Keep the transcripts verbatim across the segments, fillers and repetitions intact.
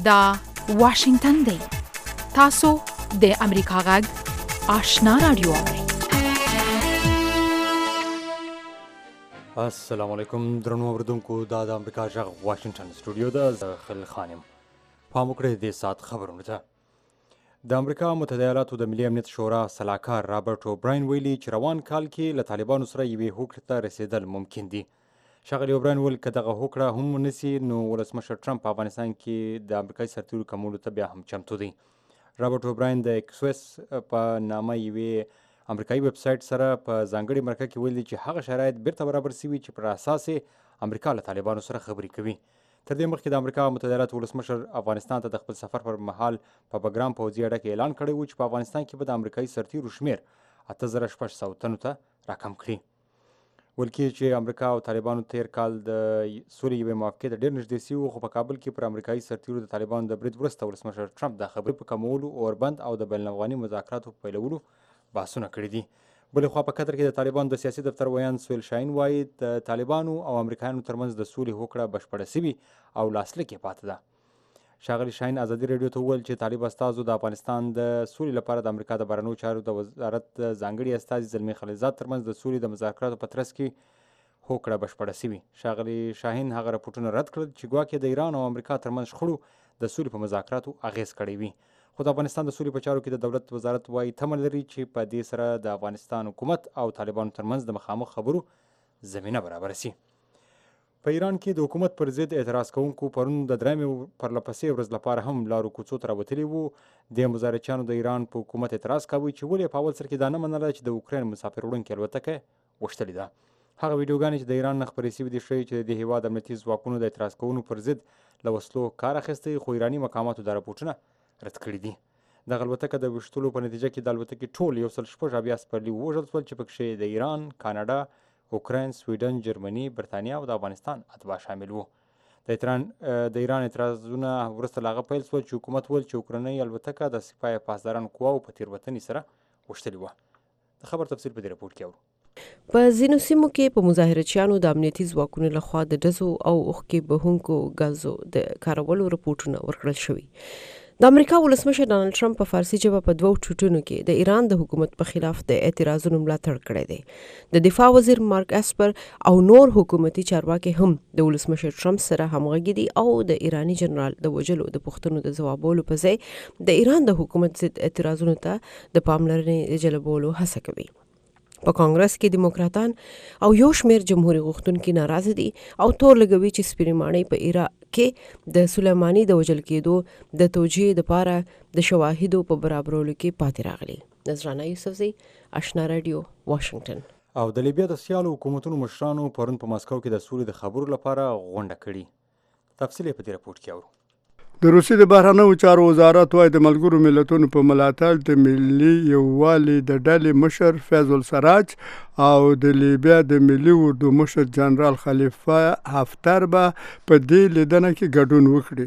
دا واشنگتن دی. تاسو د امریکا غږ آشنا رادیو اورئ. السلام علیکم درنو اوریدونکو، دا د امریکا غږ واشنگټن سټوډیو ده. زه خلیل خان یم. پام وکړئ دې ساعت خبرونو ته. د امریکا متحده ایالاتو د ملي امنیت شورا سلاکار رابرټ اوبراین ویلي چې روان کال کې له طالبانو سره یوې هوکړې ته رسیدل ممکن دي. ښاغلي اوبراین ویل که دغه هوکړه هم ونسي نو ولسمشر ټرمپ په افغانستان کې د امریکایي سرتیرو کمولو ته بیا هم چمتو دی. رابرټ اوبراین د ایکسوس په نامه یوې امریکایي ویب سایټ سره په ځانګړي مرکه کې ویلي چې هغه شرایط بیرته برابر شوي چې پر اساس یې امریکا له طالبانو سره خبرې کوي. تر دې مخکې د امریکا متحده ایالاتو ولسمشر افغانستان ته د خپل سفر پر مهال په بګرام پوځي اډه کې اعلان کړی و چې په افغانستان کې به د امریکایي سرتیرو شمیر اته زره شپږ سوه تنو ته راکم کړي. ویل کېږي چې امریکا او طالبانو تیر کال د سولې یوې موافقې ته ډېر نږدې سوي وو، خو په کابل کې پر امریکایي سرتیرو د طالبانو د برید وروسته ولسمشر ټرمپ د خبرې په کمولو، اوربند او د بین الافغاني مذاکراتو په پیلولو بحثونه کړي دي. بلې خوا په قطر کې د طالبانو د سیاسي دفتر ویان سویل شاهین وایي د طالبانو او امریکایانو ترمنځ د سولې هوکړه بشپړه سوي او لاسلیک یې پاتې ده. ښاغلي شاهین ازادي راډیو ته وویل چې طالب استازو د افغانستان د سولې لپاره د امریکا د بهرنیو چارو د وزارت ځانګړي استازي زلمي خلیلزاد ترمنځ د سولې د مذاکراتو په ترڅ کې هوکړه بشپړه سوي. ښاغلي شاهین هغه راپورټونه رد کړل چې ګواکې د ایران او امریکا ترمنځ شخړو د سولې په مذاکراتو اغیز کړی وي. خو د افغانستان د سولې په چارو کې د دولت وزارت وایي تمه لري چې په دې سره د افغانستان حکومت او طالبانو ترمنځ د مخامخ خبرو زمینه برابره شي. په ایران کې د حکومت پر ضد اعتراض کوونکو پرون د درېیمې پرلپسې ورځ لپاره هم لارو کوڅو ته راوتلي وو. دې مظاهرچیانو د ایران په حکومت اعتراض کاوه چې ولې په اول سر کې دا نه منله چې د اوکراین مسافر وړونکې الوتکه غوښتلې ده. هغه ویډیوګانې چې د ایران نه خپرې شوي دي ښیي چې د دې هېواد امنیتي ځواکونو د اعتراض کوونکو پر ضد له وسلو کار اخیستی، خو ایراني مقاماتو دا راپورټونه رد کړي دي. دغه الوتکه د ویشتلو په نتیجه کې د الوتکې ټول یو سل شپږ اویا سپرلي ووژل شول چې پکښې د ایران، کاناډا، اوکراین، سویډن، جرمني، برتانیا او د افغانستان اتباع شامل وو. د ایران اعتراضونه وروسته له هغه پیل شول چې حکومت وویل چې اوکراینۍ الوتکه د سپاه پاسداران قواو په تېروتنې سره غوښتلې وه. د خبر تفصیل په دې راپورټ کې اورو. په ځینو سیمو کې په مظاهرچیانو د امنیتي ځواکونو لخوا د ډزو او اوښکې بهونکو ګازو د کارولو رپورټونه ورکړل شوي. د امریکا ولسمشر ډانلډ ټرمپ په فارسي ژبه په دوو ټویټونو کې د ایران د حکومت په خلاف د اعتراضونو ملاتړ کړی دی. د دفاع وزیر مارک اسپر او نور حکومتي چارواکي هم د ولسمشر ټرمپ سره همغږي دي او د ایراني جنرال د وژلو د پوښتنو د ځوابولو په ځای د ایران د حکومت ضد اعتراضونو ته د پاملرنې جلبولو هڅه کوي. په کانګرس کې دیموکراتان او یو شمېر جمهوري غوښتونکي ناراضه دي او تور لګوي چې سپینې ماڼۍ په عراق کې د سلیماني د وژل کېدو د توجیه دپاره د شواهدو په برابرولو کې پاتې راغلي. نذرانه یوسفزۍ، آشنا راډیو، واشنګټن. او د لیبیا د سیالو حکومتونو مشرانو پرون په مسکو کې د سولې د خبرو لپاره غونډه کړې. تفصیل یې په دې راپورټ کې اورو. د روسیې د بهرنیو چارو وزارت وايي د ملګرو ملتونو په ملاتړ د ملي یووالي د ډلې مشر فیض السراج او د لیبیا د ملي اردو مشر جنرال خلیفه حفتر به په دې لیدنه کې ګډون وکړي.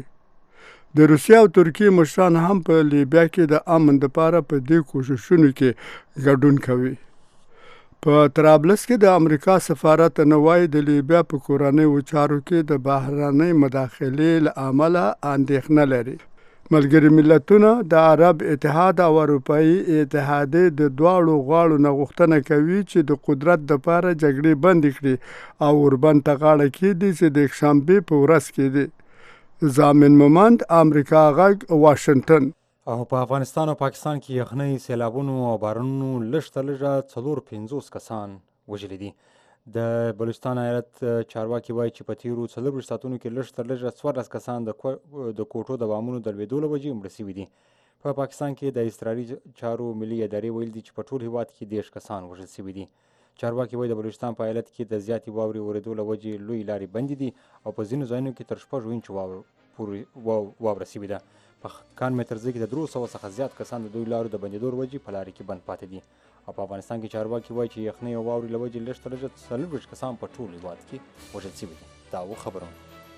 د روسیې او ترکیې مشران هم په لیبیا کې د امن لپاره په دې کوششونو کې ګډون کوي. په طرابلس کې د امریکا سفارت نه وایي د لیبیا په کورنیو چارو کې د بهرنۍ مداخلې له امله اندېښنه لري. ملګري ملتونه د عرب اتحاد او اروپایي اتحادیې د دواړو غاړو نه غوښتنه کوي چې د قدرت دپاره جګړې بندې کړي او اوربند ته غاړه کېږدي چې د یکشنبې په ورځ کې دی. زامن مومند، امریکا غږ، واشنګټن. او په افغانستان او پاکستان کې یخنۍ، سیلابونو او بارانونو لږ تر لږه څلور پنځوس کسان وژلي دي. د بلوچستان ایالت چارواکي وایي چې په تېرو څلورویشت ساعتونو کې لږ تر لږه څوارلس کسان د کوټو د بامونو د لوېدو له وجې مړه شوي دي. په پاکستان کې د اضطراري چارو ملي ادارې ویل دي چې په ټول هېواد کې دېرش کسان وژل شوي دي. چارواکي وایي د بلوچستان په ایالت کې د زیاتې واورې اورېدو له وجې لویې لارې بندې دي او په ځینو ځایونو کې تر شپږو انچو واوره شوې ده. په کان مترځای کې د درو سوو څخه زیات کسان د دوی لارو د بندېدو له وجې په لارې کې بند پاتې دي. او په افغانستان کې چارواکي وایي چې یخنۍ او واورې له وجې لږ تر لږه څلوېښت کسان په ټول هېواد کې وژل شوي دي. دا و خبرونه.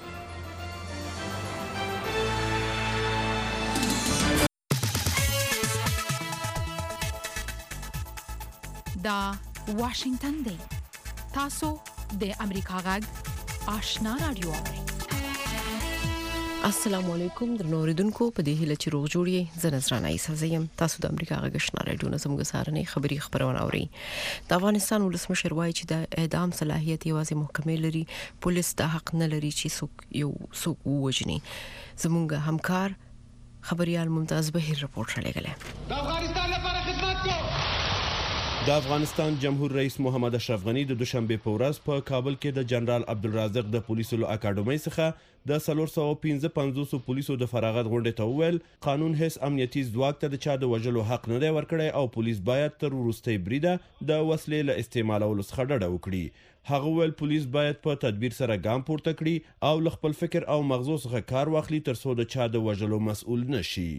دا واشنګټن دی. تاسو د امریکا غږ آشنا راډیو اورئ. السلام علیکم درنوریدونکو په دې هیله چې روغ جوړی زه نظرانه ایسازیم تاسو د امریکا غږشنا رادیو نه زموږ سارنې خبری خبرونه اوري د افغانستان ولسمشر وایي چې د اعدام صلاحیت یوازې محکمې لري پولیس د حق نه لري چې څوک یو څوک ووجني زموږ همکار خبريال ممتاز بهیر رپورټ راغلی د افغانستان لپاره خدمت کو د افغانستان جمهور رئیس محمد اشرف غنی د دوشنبه په ورځ په کابل کې د جنرال عبدالرازق د پولیسو اکاډمۍ څخه د څلور سوه پنځه پنځوس پولیسو د فراغت غونډې ته وویل قانون هیڅ امنیتي ځواک ته د چا د وژلو حق نه دی ورکړی او پولیس باید تر وروستۍ بریده د وسلې له استعمالولو څخه ډډه وکړي هغه ویل پولیس باید په تدبیر سره ګام پورته کړي او له خپل فکر او مغزو څخه کار واخلي تر څو د چا د وژلو مسؤل نشي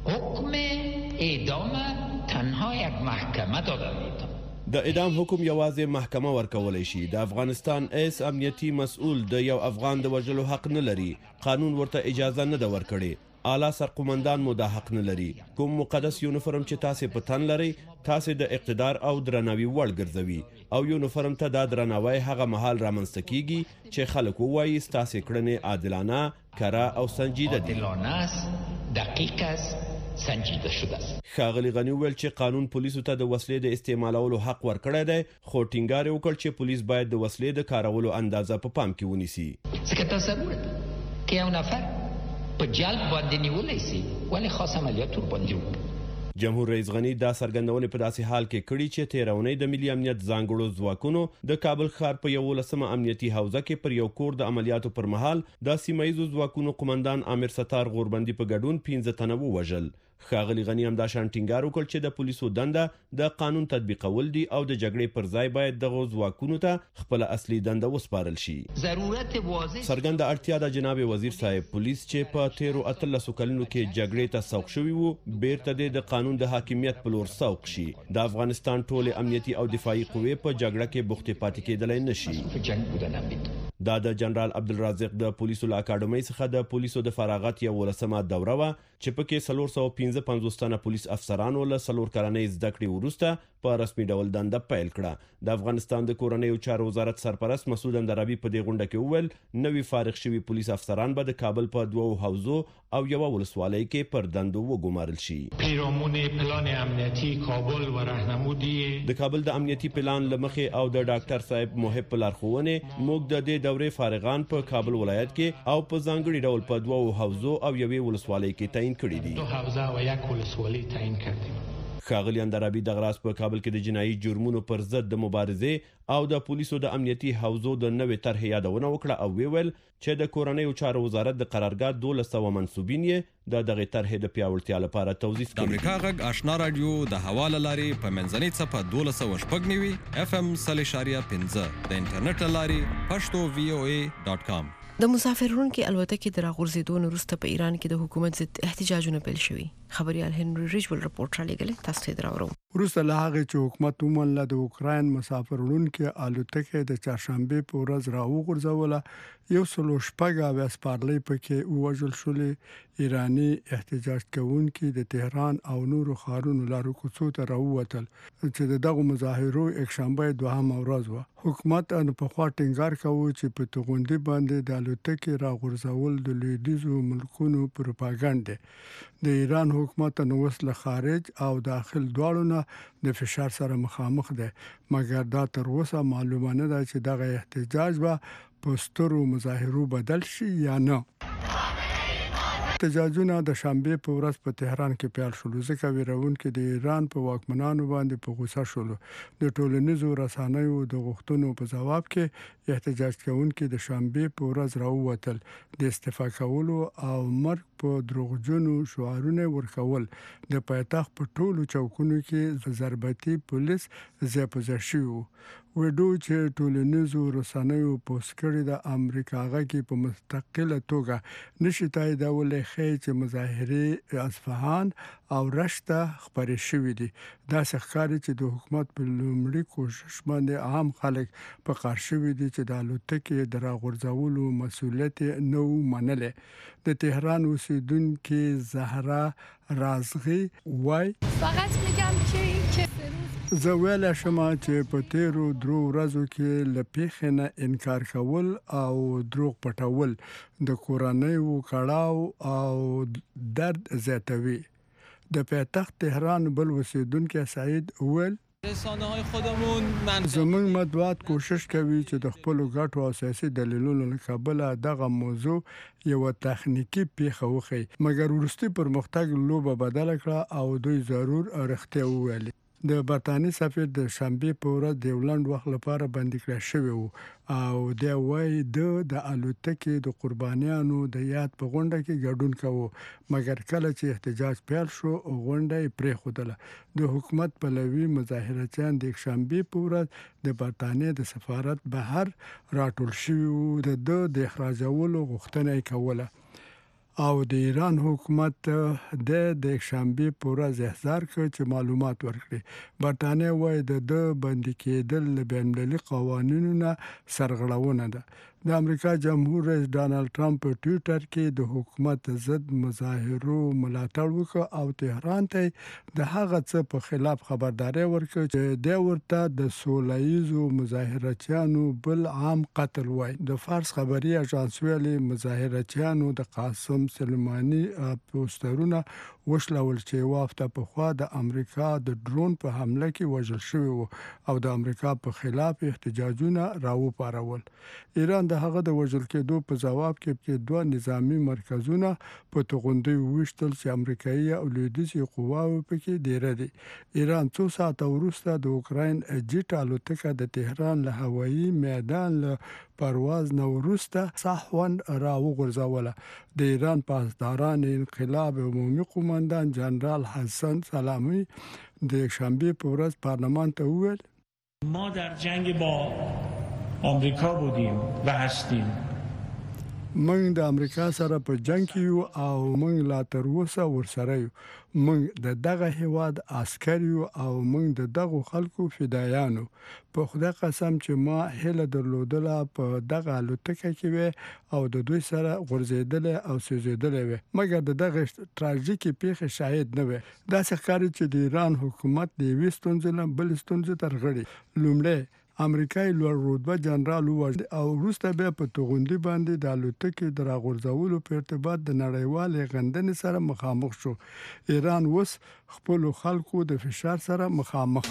حکم اعدام تنها یک محکمه داده میتونه د اعدام حکم یوازې محکمه ورکولای شي د افغانستان ایس امنیتي مسؤل د یو افغان د وژلو حق نه لري قانون ورته اجازه نه ده ورکړي اعلی سرقومندان مو د حق نه لري کوم مقدس یونیفورم چې تاسو په تن لري تاسو د اقتدار او درناوي وړ ګرځوي او یونیفورم ته د درناوي هغه محل رامنځته کیږي چې خلک وایي تاسو کړنې عادلانه کره او سنجیده دي عادلانه دقیق است سنجیده شده است ښاغلي غنی ویل چې قانون پولیسو ته د وسلې د استعمالولو حق ورکړی دی خو ټینګار وکړ چې پولیس باید د وسلې د کارولو اندازه په پام کې ونیسي ځکه ته ضرورت که یو نفر په جلب باندې نیولی سي ولې خاص عملیات ور باندې وکړي جمهور رئیس غنی دا سرګندونې په داسې حال کې کړي چې تیرونی د ملي امنیت ځانګړو ځواکونو د کابل ښار په یولسمه امنیتي حوزه کې پر یو کور د عملیاتو پر مهال د سیمایي ځواکونو قومندان عامر ستار غوربندي په ګډون پنځه تنه ووژل ښاغلي غنی هم دا شان ټینګار وکړ چې د پولیسو دنده د قانون تطبیقول دي او د جګړې پر ځای باید دغه ځواکونو ته خپل اصلي دنده وسپارل شي ضرورت واضح سرګند اړتیا د جناب وزیر صاحب پولیس چې په تیرو اتلسو کلونو کې جګړې ته سوق شوی وو بیرته د قانون د حاکمیت په لور سوق شي د افغانستان ټول امنیتي او دفاعي قوې په جګړه کې بوختې پاتې کېدلای نشي په جنگ بودن امید دا د جنرال عبدالرازق د پولیسو اکاډمۍ څخه د پولیسو د فراغت یو ولسمه دوره و چې پکې څلور سوه پنځه پنځوس تنه پولیس افسرانو له څلور کلنۍ زده کړې وروسته په رسمي ډول دنده پیل کړه د افغانستان د کورنیو چارو وزارت سرپرست مسعود اندرابي په دې غونډه کې وویل نوي فارغ شوي پولیس افسران به د کابل په دوو حوزو او یو ولسوالۍ کې پر دندو وګمارل شي پیرامون پلان امنیتی کابل و راهنمودی د کابل د امنیتي پلان لمخې او د ډاکټر صاحب محب لارښوونې موږ د دې دورې فارغان په کابل ولایت کې او په ځانګړي ډول په دوو حوزو او یوې ولسوالۍ کې تعیین کړي دي دو حوزه و یک ولسوالۍ تعیین کړي ښاغلي اندرابي د غراس په کابل کې د جنایي جرمونو پر ضد د مبارزې او د پولیسو د امنیتي حوزو د نوې طرحې یادونه وکړه او ویل چې د کورنیو چارو وزارت د قرارګاه دولس سوه منصوبین یې د دغې طرحې د پیاوړتیا لپاره توظیف کړي د امریکا غږ آشنا رادیو د حواله لارې په منځنۍ څپه دولس سوه شپږ نوي اف ام سل اشاریه پنځه د انټرنیټ لارې پښتو وی او ای ډاټ کام د مسافرونکو الوتکې د راغورځېدو وروسته په ایران کې د حکومت ضد احتجاجونه پیل شوي خبريال هنري ریجول رپورټ را لګل تاسو ته دراورو وروسته له هغه چې حکومت ومنله د اوکراین مسافرونکو الوتکې د چهارشنبه په ورځ راوغورځوله یو سلو شپږ اویا سپارلۍ پکې ووژل شولې ایرانی احتجاج کوونکي د تهران او نورو ښارونو لارو کوڅو ته راووتل چې دغه مظاهرو یکشنبه دوهمه ورځ و حکومت ان په خوا ټینګار کاوه چې په توغندي باندې د الوتکې راغورځول د لویدیځو ملکونو پروپاګاندا د ایران حکومت نو وسله خارج او داخل دواړو نه د فشار سره مخامخ ده مګر دا تر اوسه معلومه نه ده چې دغه احتجاج به په سترو مظاهرو بدل شي یا نه احتجاجونه د شنبه په ورځ په تهران کې پیل شول ځکه ویرونکو د ایران په واکمنانو باندې په غوسه شول د ټولنیزو رسنیو د غوښتنو په جواب کې احتجاج کوونکي د شنبه په ورځ راووتل د استعفا کولو او مرګ په دروغجنو شعارونه ورکول د پایتخت په ټولو چوکونو کې ضربتي پولیس زیاتې شوی وډو چې ټولنیزو رسنیو پوسټ کړی د امریکا غږی په مستقله توګه نشي تاییدولای چې مظاهره اصفهان او رشته خبرې شوې دي دا ښکاري چې د حکومت په لومړي کوشش باندې عام خلک په قار شوې دي چې د الوتکې د راغورځولو مسؤلیت نو منلې د تهران اوسیدونکو زهرا رازغی وای فقط میگم که این که زه ویلی شم چې په تیرو درو ورځو کې له پیښې نه انکار کول او دروغ پټول د کورنیو کړاو او درد زیاتوي. د پایتخت تهران بل اوسیدونکی سعید وویل رسانه‌های خودمون من زموږ مطبوعات کوشش کوي چې د خپلو ګټو او سیاسي دلیلونو له کبله دغه موضوع یوه تخنیکي پیښه وښیي، مګر وروستي پرمختګ لوبه بدله کړه او دوی ضرور رښتیا وویلې. د برطانیې سفیر د شنبې په ورځ د یو لنډ وخت لپاره بندي کړی شوی و او دی وایي د د الوتکې د قربانیانو د یاد په غونډه کې ګډون کوو، مګر کله چې احتجاج پیل شو غونډه یې پرېښودله. د حکومت پلوي مظاهرچیان د یکشنبې په ورځ د برطانیې د سفارت بهر راټول شوي وو، د ده د اخراجولو غوښتنه یې کوله او د ایران حکومت د د یکشنبې په ورځ احضار کړ چې معلومات ورکړي. برطانیه وایي د ده بندي کېدل له بین‌المللي قوانینو نه سرغړونه ده. د امریکا جمهور رئیس ډانلډ ټرمپ په ټویټر کې د حکومت ضد مظاهرو ملاتړ وکړ او تهران ته د هغه څه په خلاف خبرداري ورکړه چې د ورته د سولهییزو مظاهرچیانو بل عام قتل وای. د فارس خبري اژانس ویلي مظاهرچیانو د قاسم سلیماني پوسټرونه وشلول چې یوه هفته پخوا د امریکا د ډرون په حمله کې وژل شوي وو او د امریکا په خلاف احتجاجونه راوپارول. ایران د هغه د وژل کېدو په جواب کې دوه نظامی مرکزونه په توغندیو وویشتل چې امریکایي او لویدیځي قواوې پکې ډیره دي. ایران څو ساعته وروسته د اوکراین جیټ الوتکه د تهران له هوایي میدان له پرواز نه وروسته ساحون را وغورځوله. د ایران پاسداران انقلاب عمومي قومندان جنرال حسن سلامی د یکشنبې په ورځ پارلمان ته وویل ما در جنگ با آمریکا بودیم و هستیم. موږ د امریکا سره په جنگ کې یو او موږ لا تر اوسه ورسره یو. موږ د دغه هیواد عسکر یو او موږ د دغه خلکو فدایانو. په خدای قسم چې ما هله درلودله په دغه الوتکه کې وي او د دوی سره غورځېدل او سوځېدل وي، مګر د دغه تراژیکي پیښې شاهد نه وي. داسې ښکاري چې د ایران حکومت د یوې ستونزې نه بل ستونزې ته رغړي. لومړی امریکایي لوړ رتبه جنرال ووژل او وروسته بیا په توغندي باندې د الوتکې د راغورځولو په ارتباط د نړیوالې غندنې سره مخامخ شو. ایران اوس خپلو خلکو د فشار سره مخامخ.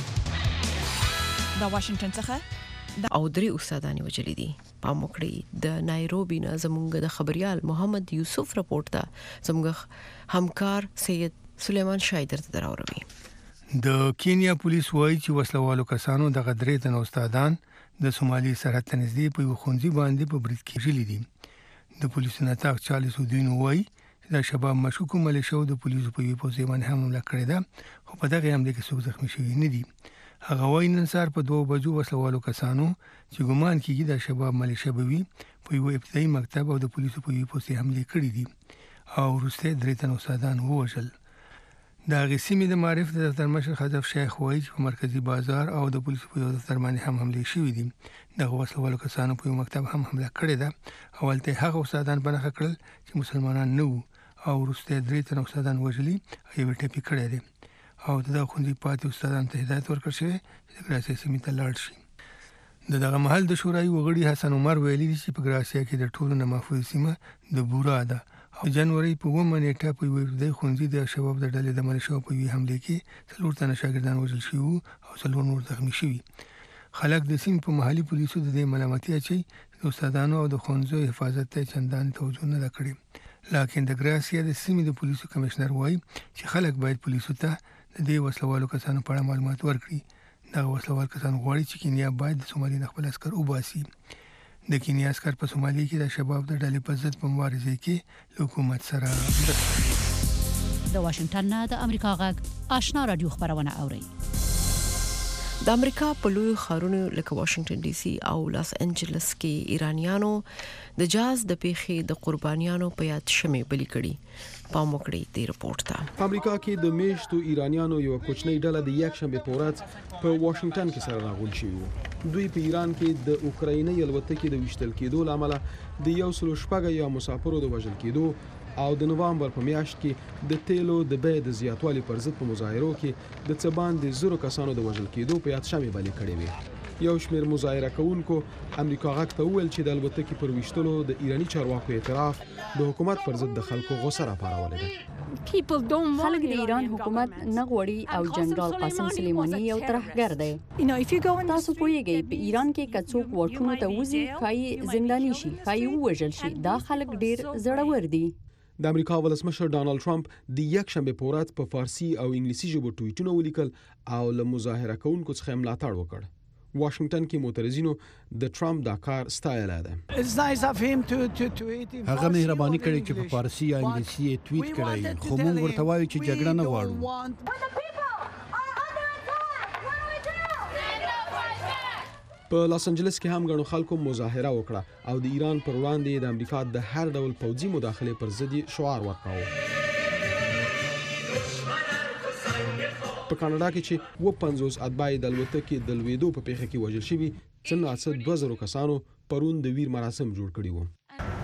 د واشنگټن څخه او درې استادانی وجلې دي. پام وکړئ د نایروبي نه زموږ د خبريال محمد یوسف رپورټ ته زموږ همکار سید سلیمان شایدر ته دراوروي. د کینیا پولیس وایي چې وسلوالو کسانو د غدرې تن استادان د سومالي سرحد ته نږدې په یو ښوونځي باندې په برید کې ژلي دي. د پولیسو نطاق چالیس ودین وایي چې د شباب مشکوکو ملیشو د پولیسو په یوه پوځي باندې هم حمله کړې ده، خو په دغه حمله کې څوک زخمي شوي نه دي. هغه وایي نن سهار په دوه بجو وسلوالو کسانو چې ګمان کېږي د شباب ملیشه به وي په یو ابتدایي مکتب او د پولیسو په یوه پوځي حمله کړې دي او وروسته درې تن استادان ووژل. د هغې سیمې د معارف د دفتر مشر خزف شیخ وایي چې په مرکزي بازار او د پولیسو په یو دفتر باندې هم حملې شوي دي. دغه وسلوالو کسانو په یو مکتب هم حمله کړې ده. اولته هغه استادان په نښه کړل چې مسلمانان نه وو او وروسته درې تن استادان وژلي او یو ټپي کړی دی او د دغه ښوونځي پاتې استادانو ته هدایت ورکړل شوی چې د ګراسیا سیمې ته لاړ شي. د دغه محل د شورای وغړي حسن عمر ویلي دي چې په ګراسیا کې د ټولو نه محفوظ سیمه د بورا ده. او جنوري په اوومه نیټه په یوه ابتدایي ښوونځي د شباب د ډلې د ملیشو په یوې حملې کې څلور تنه شاګردان وژل شوي او څلور نور زخمي شوي. خلک د سیمې په محلي پولیسو د دې ملامتي اچوي چې د استادانو او د ښوونځیو حفاظت ته چندانې توجه نه ده کړې. لکن د ګراسیا د سیمې د پولیسو کمشنر وایي چې خلک باید پولیسو ته د دې وسلوالو کسانو په اړه معلومات ورکړي. دغه وسلوال کسان غواړي چې کینیا باید د سومالي نه خپل عسکر وباسي. د کینیا عسکر په سومالي کې د شباب د ډلې په ضد په مبارزه کې له حکومت سره د واشنگټن نه د امریکا غږ آشنا رادیو خبرونه اوري. د امریکا په لوی ښارونو لکه واشنگټن ډي سي او لاس انجلس کې ایرانیانو د جاز د پیښې د قربانیانو په یاد شمې بلی کړي. پام وکړئ د رپورټ ته. په امریکا کې د میشتو ایرانیانو یو کوچنی ډله د یک شنبه په ورځ په واشنگټن کې سره راغونډ شوي. دوی په ایران کې د اوکرایني الوتکې د وشتل کېدو لامل د یو سل شپږ یا مسافرو د وژل کېدو او د نوامبر په میاشت کې د تیلو د بیې د زیاتوالي پر ضد په مظاهرو کې د څه باندې زرو کسانو د وژل کېدو په یاد شامې بلې کړې وې. یو شمېر مظاهره کوونکو امریکا غږ ته وویل چې د الوتکې پر ویشتلو د ایراني چارواکو اعتراف د حکومت پر ضد د خلکو غوسه راپارولې ده. خلک د ایران حکومت نه غواړي او جنرال قاسم سلیماني یو ترهګر دی. تاسو پوهیږئ په ایران کې که څوک واټونو ته وځي ښایي زنداني شي، ښایي ووژل شي. دا خلک ډېر زړور دي. د امریکا ولسمشر ډانلډ ټرمپ د یکشنبې په ورځ په فارسي او انګلیسي ژبو ټویټونه ولیکل او له مظاهره کوونکو څخه ملاتړ وکړ. واشنگټن کې معترضینو د ټرمپ دا کار ستایلی ده. هغه مهرباني کړې چې په فارسي یا انګلیسي یې ټویټ کړی، خو موږ ورته وایو چې جګړه نه غواړو. په لاس انجلس کې هم غنو خلکو مظاهره وکړه او د ایران پر وړاندې د امریکا د هر ډول پوځي مداخلې پر ضد شعار ورکاوه. په کاناډا کې چې و پنځوس اتباع د الوتکې د لوېدو په پیښه کې وژل شوي، څه ناڅه دوه زرو کسانو پرون د ویر مراسم جوړ کړي وو.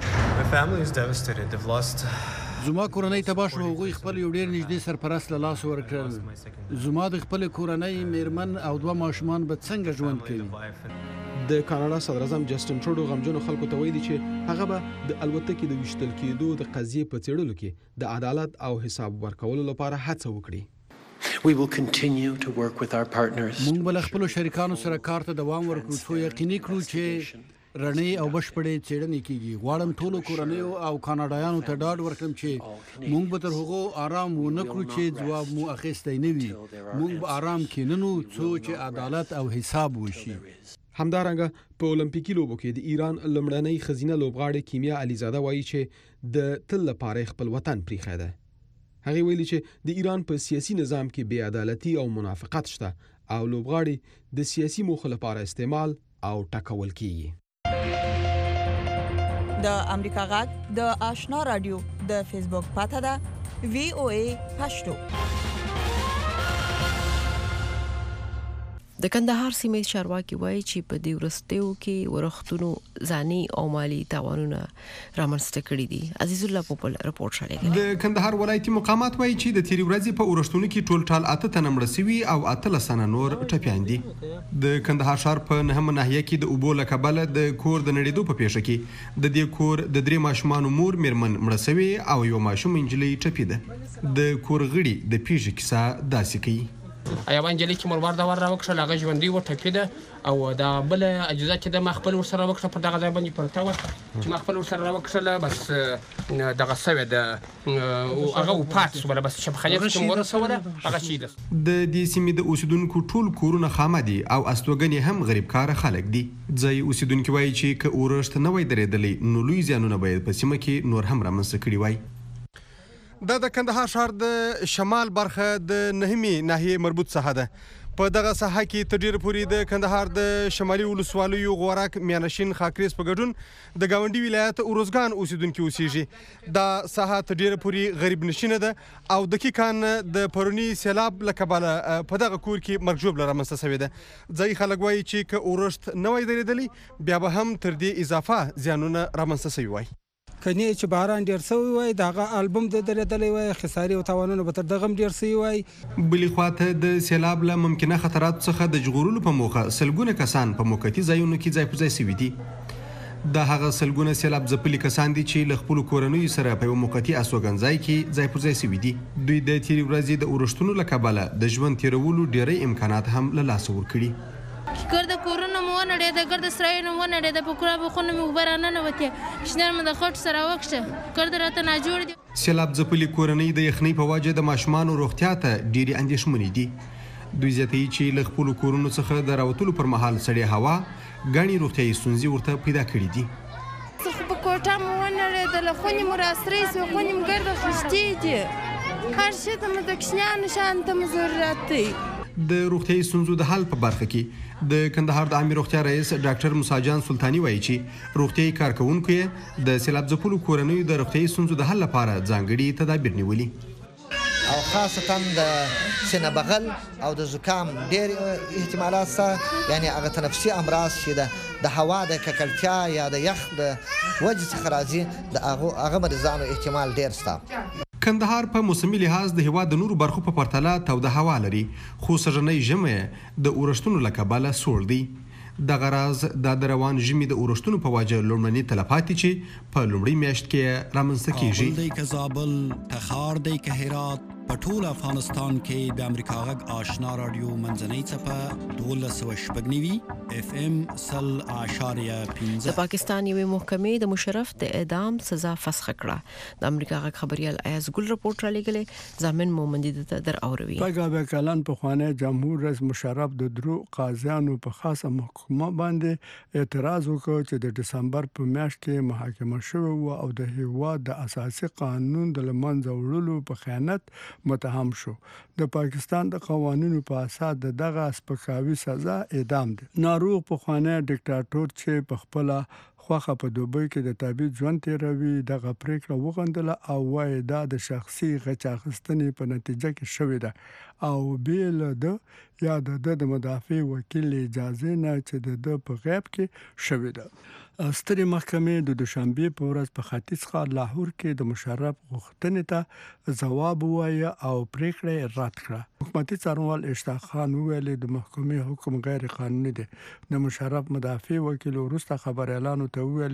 زما کورنۍ تباه شو. هغوی خپل یو ډېر نږدې سرپرست له لاسه ورکړل. زما د خپلې کورنۍ میرمن او دوه ماشومان به څنګه ژوند کوي؟ د کاناډا صدر اعظم جسټن ټروډو غمجنو خلکو ته ویلي چې هغه به د الوتکې د ویشتل کېدو د قضیې په څېړلو کې د عدالت او حساب ورکولو لپاره هڅه وکړي. We will continue to work with our partners. موږ به له خپلو شریکانو سره کار ته دوام ورکړو څو یقیني کړو چې رڼې او بشپړې څېړنې کیږي. غواړم ټولو کورنیو او کاناډایانو ته ډاډ ورکړم چې موږ به تر هغو آرام ونه کړو چې ځواب مو اخیستی نه وي. موږ به آرام کیننو څو چې عدالت او حساب وشي. همدارنګه په اولمپیکي لوبو کې د ایران لومړنۍ ښځینه لوبغاړې کیمیا علیزاده وایي چې د تل لپاره خپل وطن پریښی ده. هغه ویلي چې د ایران په سیاسي نظام کې بې عدالتي او منافقت شته او لوبغاړي د سیاسي موخو لپاره استعمال او ټاکول کیږي. د امریکا غږ د آشنا رادیو د فیسبوک پاته ده وی او ای پښتو. د کندهار سیمې چارواکي وایي چې په دې وروستیو کې ورښتونو ځاني او مالي تاوانونه رامنځته کړي دي. عزیز الله پوپل رپورټ شریکوي. د کندهار ولایتي مقامات وایي چې د تیرې ورځې په ورښتونو کې ټول ټال اته تنه مړه سوي او اتلس تنه نور ټپیان دي. د کندهار ښار په نهمه ناحیه کې د اوبو له کبله د کور د نړېدو په پیښه کې د دې کور د درې ماشومانو مور میرمن مړه سوې او یو ماشوم نجلۍ ټپي ده. د کور غړي د پیښې کیسه داسې کوي. یو انجلۍ چې مروار دا ور راوکړل هغه ژوندۍ و ټپي ده او دا بل اجازه چې د مخبل ور سره وکړه په دغه ځای باندې پرته و چې مخبل ور سره راوکړل بس دغه سوي ده او هغه و پات ولا بس شبخانه چې ورسوله هغه شي ده. د دې سیمې د اوسیدونکو ټول کورونه خامه دي او استوګنې هم غریب کار خلک دي. ځای اوسیدونکو وایي چې که اورښت نه وای درېدلی نو لوی زیانونه باید په سیمه کې نور هم رامنځته کړي وای. دا د کندهار ښار د شمال برخه د نهمې ناحیې مربوط ساحه ده. په دغه ساحه کې تر ډیره پورې د کندهار د شمالي ولسوالیو غورک، میانشین، خاکریز په ګډون د ګاونډي ولایت اروزګان اوسیدونکي اوسیږي. دا ساحه تر ډیره پورې غریب نشینه ده او دقیقاً د پروني سیلاب له کبله په دغه کور کې مرګ ژوبله رامنځته سوې ده. ځایي خلک وایي چې که اورښت نه وای درېدلی بیا به هم تر دې اضافه زیانونه رامنځته سوي وای. کني چې باران ډیر سوی وای دغه البوم د درېدلی وای خساري او تاوانونه به تر دغه ډیر سوی وای. بلې خواته د سیلاب له ممکنه خطراتو څخه د ژغورلو په موخه سلګونه کسان په موقتي ځایونو کې ځای په ځای سوي دي. دا هغه سلګونه سیلاب ځپلي کسان دي چې له خپلو کورنیو سره په یو موقتي استوګنځای کې ځای پر ځای سوي دي. دوی د تیرې ورځې د اورښتونو له کبله د ژوند تیرولو ډیری امکانات هم له لاسه ورکړي. ګرد کورونه مو ونړېده، ګرد سرایونه مو ونړېده، په کورا بخونه مې اوبه راننوتې، شنه مې د خټو سره وکشه، ګرد راته ناجوړ دي. سیلاب ځپلي کورنۍ د یخنۍ په وجه د ماشومانو روغتیا ته ډېرې اندېښمنې دي. دوی زیاتوي چې له خپلو کورونو څخه د راوتلو پر مهال سړې هوا ګڼې روغتیایي ستونزې ورته پیدا کړي دي. څه په کوټه مو ونړېدله، خونې مو راسرې سوې، خونې مو ګرده خښتې دي، هر شي ته مو د کوچنیانو شان ته مو ضرورت دی. د روغتیایي ستونزو د حل په برخه کې د کندهار د عامې روغتیا رئیس ډاکټر موسی جان سلطاني وایي چې روغتیایي کارکوونکو یې د سیلاب ځپلو کورنیو د روغتیایي ستونزو د حل لپاره ځانګړي تدابیر نیولي. او خاصتا د سینه بغل او د زکام ډېر احتمالات شته، یعنې هغه تنفسي امراض چې د هوا د ککړتیا یا د یخ د وجې څخه راځي د هغه مریضانو احتمال ډېر شته. کندهار په موسمي لحاظ د هېواد د نورو برخو په پرتله توده هوا لري، خو سږنی ژمی د اورښتونو له کبله سوړ دی. دغه راز دا د روان ژمي د اورښتونو په وجه لومړني تلفات چې په لومړۍ میاشت کې رامنځته کیږي. کابل دی که زابل، تخار دی که هرات، په ټول افغانستان کې د امریکا غږ آشنا رادیو منځنۍ څپه دولس سوه شپږ نوي اف ام سل اعشاریه پنځه. د پاکستان یوې محکمې د مشرف د اعدام سزا فسخ کړه. د امریکا غږ خبريال ایاز ګل رپورټ را لګلې، ضامن مومندي د در اوروي. پګا کلن په خوانه جمهور رئیس مشرف د درو قاضیانو په خاصه محکمه باندې اعتراض وکړ چې د دسمبر په میاشت کې محاکمه شوه او د هیواد د اساسي قانون د لمنځه وړلو په خیانت متهم شو. د پاکستان د قوانینو په اساس د دغه سپکاوي سزا اعدام ده. ناروغ په خوانه ډیکټاتور چې په خپل خوخه په دوبۍ کې د تابعیت ژوند تیروي دغه پریکړه وغندله او وایي دا د شخصي غچ اخیستنې په نتیجه کې شوې ده او بیل د یا د مدافع وکیل اجازه نه چې د په غیب کې شوې ده. سترې محکمې د دوشنبه په ورځ په ختیځ ښار لاهور کې د مشرف غوښتنې ته ځواب ووایي او پریکړه رد کړه. حکومتي څارنوال اشتاق خان وویل د محکمې حکم غیر قانوني دی. د مشرف مدافع وکیل وروسته خبريالانو ته ویل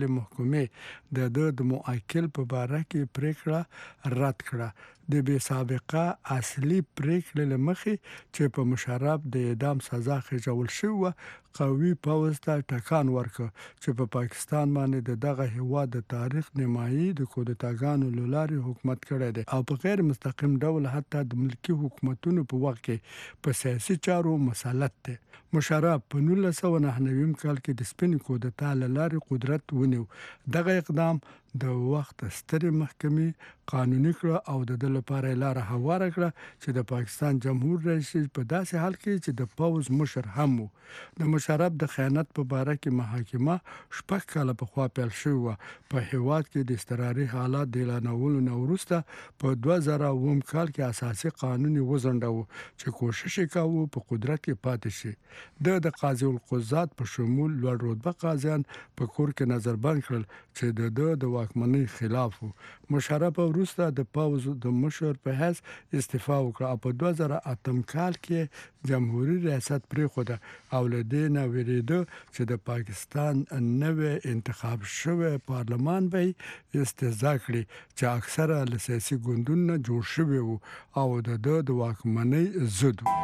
محکمې د د موکل په باره کې پریکړه رد کړه. د بے سابقه اصلي پریکړه لمخې چې په مشرف د اعدام سزا خېژول شو قوي پوز ته ټکان ورکړ چې په پاکستان باندې دغه هیواد د تاریخ نیمایي د کودتاګانو لارې حکومت کړی دی او په غیر مستقیم ډول حتی د ملکی حکومتونو په وخت کې په سیاسي چارو مسلط دی. مشرف په نولس سوه نهه نوي کال کې د سپین کودتا لارې قدرت ونیو. دغه اقدام د وخت سترې محکمې قانوني کړ او د لپاره لار هواره کړ چې د پاکستان جمهور رئیس په داسې حال کې چې د پوز مشر هم وو. د مشرف د خیانت په باره کې محاکمه شپږ کاله پخوا پیل شوې وه. په هیواد کې د اضطراري حالات د اعلانولو نه وروسته په دوه زره اووم کال کې اساسي قانون وځنډاوه چې کوشش یې کاوه په قدرت کې پاتې شي. د د قاضي القضات په شمول لوړ رتبه قاضیان په کور کې نظربند کړل چې د د واکمنۍ خلاف وو. مشرف وروسته د پوز د مشر په حیث استعفا وکړه او په دوه زره اتم کال کې جمهوریت ریاست پریښوده او له دې نه ویریده چې د پاکستان نوې انتخاب شوی پارلمان به استهزا کړي چې اکثره له سیاسي ګوندونو جوړ شوی وو او د د واکمنۍ ضد وو.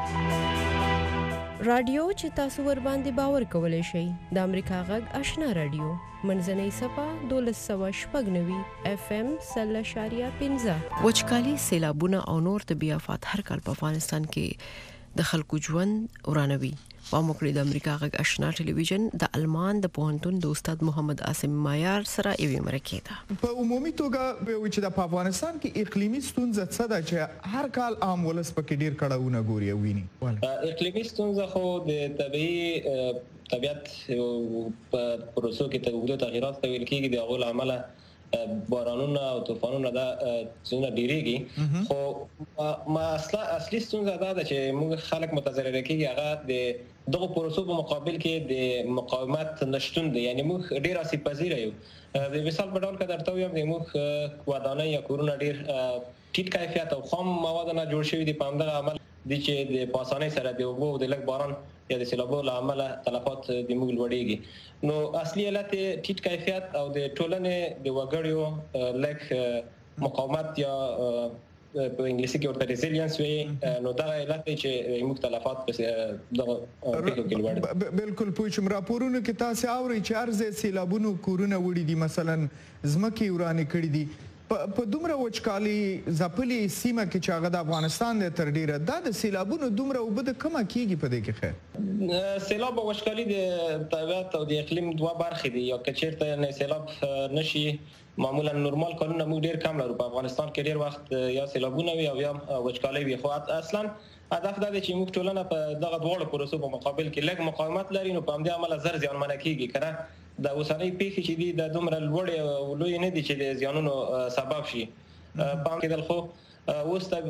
رادیو چې تاسو ور باندې باور کولای شئ د امریکا غږ آشنا رادیو منځنۍ صفه دولس سوه شپږ نوي اف ام سل اشاریه پنځه. وچکالي، سیلابونه او نور طبیعي آفات هر کال په افغانستان کې د خلکو ژوند ورانوي. په موکړه د امریکا غږ آشنا ټلویزیون د المان د پوهنتون د استاد محمد عاصم مایار سره یوه مرکه ده. په عمومي توګه به چې د افغانستان کې اقلیمي ستونزه څه ده چې هر کال عام ولس پکې ډیر کړهونه ګوري او ویني. اقلیمي ستونزه خو د طبيعي طبيعت په پروسو کې تغیرات تغیرات ویل کېږي د غول عمله بارانونه او طوفانونه دا څنګه ډیریږي. خو ما اصلا اصلي ستونزه دا ده چې موږ خلک متضرر کېږي هغه د دغه پروسو په مقابل کې د مقاومت نشټون دی. یعنی موږ ډیر آسیب پذیر یو. د مثال په ډول کې درته وایم د موږ ودانۍ یا کورونه ډیر ټیټ کیفیت او خام مواد نه جوړ شوی دي. په همدغه عمل دي چې د پاسانۍ سره د اوبو د لږ باران یا د سیلابونو له امله تلفات د موږ لوړېږي. نو اصلي علت ټیټ کیفیت او د ټولنې د وګړو لږ مقاومت یا په انګلیسي کې ورته ریزیلینس وي. نو دا علت دی چې موږ تلفات په دغه پیښو کې لوړ. بالکل پوه شم. راپورونه کې تاسو اورئ چې ارزه سیلابونو کورونه وړي دي، مثلا ځمکې ورانې کړي دي. په دومره وچکالي ځپلې سیمه کې چې هغه د افغانستان د تر ډیره دا د سیلابونو دومره اوبه د کمه کیږي په دې کې خیر؟ سیلاب او وچکالي د طبیعت او د اقلیم دوه برخې دي. یا که چیرته نه سیلاب نشي معمولا نورمال کلونه موږ ډیر کم لرو. په افغانستان کې ډیر وخت یا سیلابونه وي او یا وچکالي وي. خو اصلا هدف دا دی چې موږ ټولنه په دغه دواړو پروسو په مقابل کې لږ مقاومت لري. نو په همدې عمله زر زیانمنه کیږي. کنه د اوسنۍ پیښې چې دي د دومره لوړې او لوی نه دي چې د زیانونو سبب شي. په هم کې خو اوس ته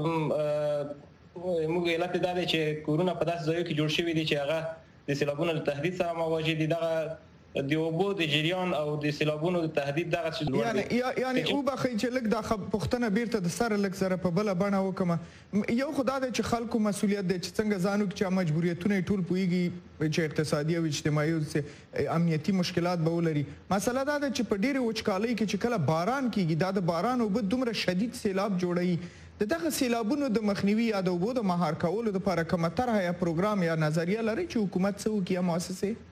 موږ علت دا دی چې کورونه په داسې ځایو کې جوړ شوي دي چې هغه د سیلابونو له تهدید سره مواجه دي. دغه د اوبو د جریان او د سیلابونو د تهدید دغه څه لوړ دی. یعنی او بخی چې لږ دا پوښتنه بیرته د سره لږ سره په بله بڼه وکړم. یو خو دا دی چې خلکو مسؤلیت دی چې څنګه ځان وکړي چې مجبوریتونه یې ټول پوهېږي چې اقتصادي او اجتماعي امنیتي مشکلات به ولري. مسله دا ده چې په ډېرې وچکالۍ کې چې کله باران کېږي دا د باران اوبه دومره شدید سیلاب جوړوي. د دغه سیلابونو د مخنیوي یا د اوبو د مهار کولو دپاره کومه طرحه یا پروګرام یا نظریه لرئ چې حکومت څه وکړي یا مؤسسې؟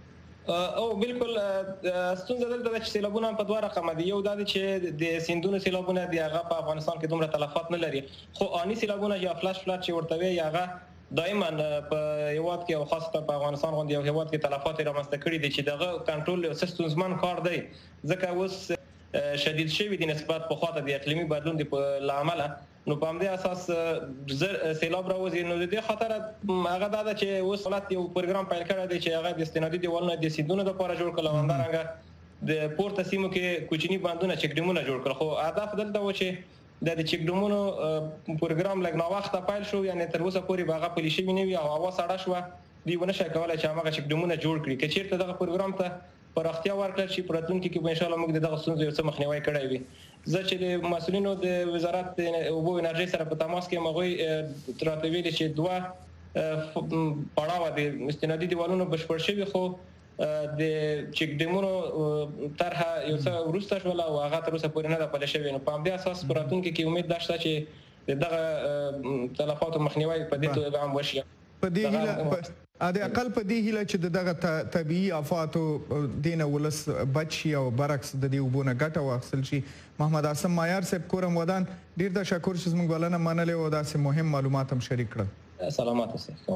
او بالکل ستونزه دلته ده چې سیلابونه په دوه رقمه دي. یو دا دی چې د سیندونو سیلابونه دي هغه په افغانستان کې دومره تلفات نه لري، خو آني سیلابونه یا فلاش فلډ چې ورته وایي هغه دایما په هیواد کې او خاصه په افغانستان غوندې یو هیواد کې تلفات رامنځته کړي دي چې دغه کنټرول یو ستونزمن کار دی ځکه اوس شدید شوي دي نسبت پخوا ته د اقلیمي بدلون له امله. نو په همدې اساس زر سیلاب راوځي. نو د دې خاطر هغه دا ده چې اوس دولت یو پروګرام پیل کړی دی چې هغه د استنادي دیوالونه د سیندونو لپاره جوړ کړل او همدارنګه د پورته سیمو کې کوچني بندونه چک ډیمونه جوړ کړل. خو هدف دلته و چې د چک ډیمونو پروګرام لږ ناوخته پیل شو، یعنی تر اوسه پورې به هغه پلي شوي نه وي او هوا سړه شوه، دوی ونه شي کولی چې هماغه چک ډیمونه جوړ کړي. که چېرته دغه پروګرام ته پراختیا ورکړل شي په راتلونکي کې به انشاءالله موږ د دغه ستونزو یو څه مخنیوی کړی وي. زه چې د مسؤلینو د وزارت د اوبو انرژۍ سره په تماس کې یم هغوی راته ویلي چې دوه پړاوه د استنادي دیوالونو بشپړ شوي، خو د چک ډیمونو طرحه یو څه وروسته شوله او هغه تر اوسه پورې نه ده پلی شوې. نو په همدې اساس په راتلونکي کې امید دا شته چې د دغه تلفاتو مخنیوی په دې توګه هم وشي. په دې هیله د اقل په دې هیله چې د دغه طبیعي آفاتو دینه ولس بچ شي او برعکس د دې اوبو نه ګټه واخیستل شي. محمد عاصم مایار صاحب کورم ودان ډېر تشکر چې زموږ بلنه منلې او داسې مهم معلومات هم شریک کړل. سلامات اوسئ.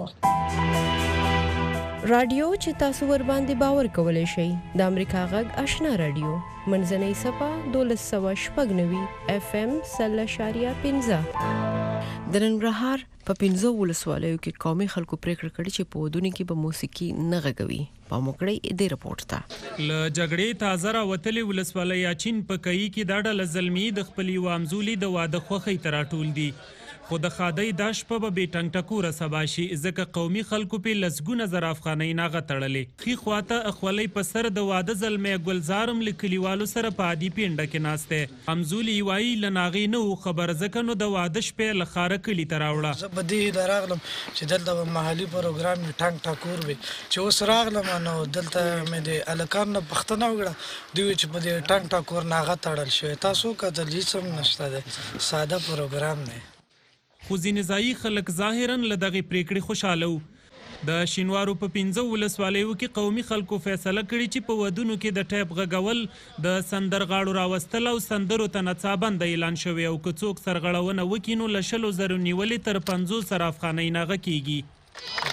رادیو چې تاسو ور باندې باور کولی شئ د امریکا غږ آشنا رادیو منځنۍ صفه دولس سوه شپږ نوي اف ام سل اشاریه پنځه. د ننګرهار په پنځو ولسوالیو کې قومي خلکو پریکړه کړې چې په ودونو کې به موسیقي نه غږوي. په موکړې دې رپورټ ته ل جګړې تازه راوتلې ولسوالۍ اچین په کای کې دا ډله زلمی د خپلې وامزولي د واده خوخي تراټول دي، خو د خادای د شپه به ټنګ ټکوره سبا شي ځکه قومي خلکو په لسګونه زر افغانۍ ناغه تړلې. خي خواته اخولۍ په سر د واده زلمې ګلزارم لیکلیوالو سره په عادي پینډه کې ناشته همزولي وایي لناغي نو خبر ځکه نو د واده شپه لخاره کلی تراوړه. زه بدی دراغلم چې دلته محلي پروګرام ټنګ ټکور وي چې اوس راغلم نو دلته مې د الکان نه پښتنه وګړه دوی چې په دې ټنګ ټکور ناغه تړل شوی. تاسو کته لیسم نشته ده ساده پروګرام نه. خو ځینې ځایي خلک ظاهراً له دغې پریکړې خوشحاله وو. د شینوارو په پنځه ولسوالیو کې قومي خلکو فیصله کړې چې په ودونو کې د ټیپ غږول د سندرغاړو راوستل او سندرو ته نڅابند اعلان شوی او که څوک سرغړونه وکړي نو له شلو زرو نیولې تر پنځوس زره افغانۍ ناغه کیږي.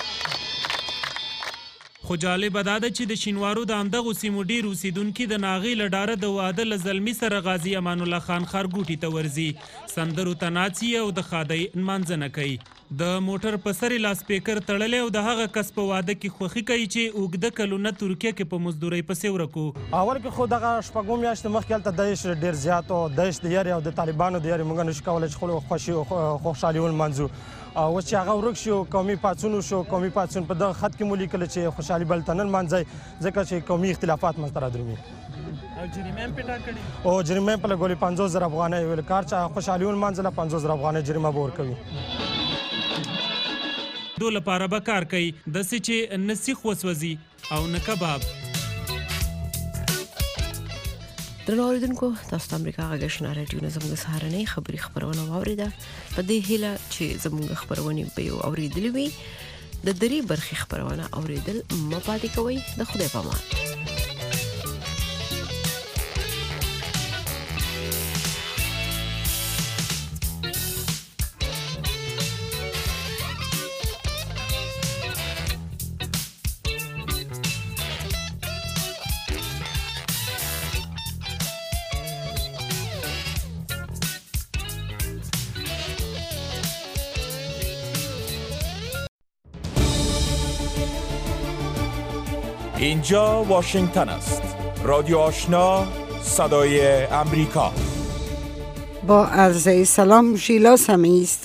خو جالبه دا ده چې د شینوارو د همدغو سیمو ډېر اوسېدونکي د ناغې له ډاره د واده له زلمي سره غازي امان الله خان ښارګوټي ته ورځي، سندرو ته ناڅي او د ښادۍ نمانځنه کوي. د موټر په سر یې لاسپیکر تړلی او د هغه کس په واده کې خوښي کوي چې اوږده کلونه ترکیه کې په مزدورۍ پسې ورکو. اول کې خو دغه شپږو میاشتو مخکې هلته داعش ډېر زیات و، داعش د یارې او د طالبانو د یارې موږ نشو کولی چې خپلو خوښي او خوشحالي ونمانځو. اوس چې هغه ورک شو قومي پاڅون وشو، قومي پاڅون په دغه خط کې مو لیکله چې خوشحالي بل ته نه نمانځئ ځکه چې قومي اختلافات منځته رادرومي. او جریمه هم پې ټاکلې؟ او جریمه یې په لګولې پنځوس زره افغانۍ ویل کار چې خوشحالي ونمانځله پنځوس زره افغانۍ جریمه به ورکوي. دو لپاره به کار کوي داسې چې نه سیخ وسوځي او نه کباب. درنو اوریدونکو تاسو ته امریکا غږ آشنا رادیو نه زموږ سهارنۍ خبري خپرونه واورېده. په دې هیله چې زموږ خپرونې به یو اورېدلې وي. د درې برخې خپرونه اورېدل مه پاتې کوئ. د خدای په امان. اینجا واشنگتن است. رادیو آشنا صدای امریکا. با عرض سلام شیلا سمی است.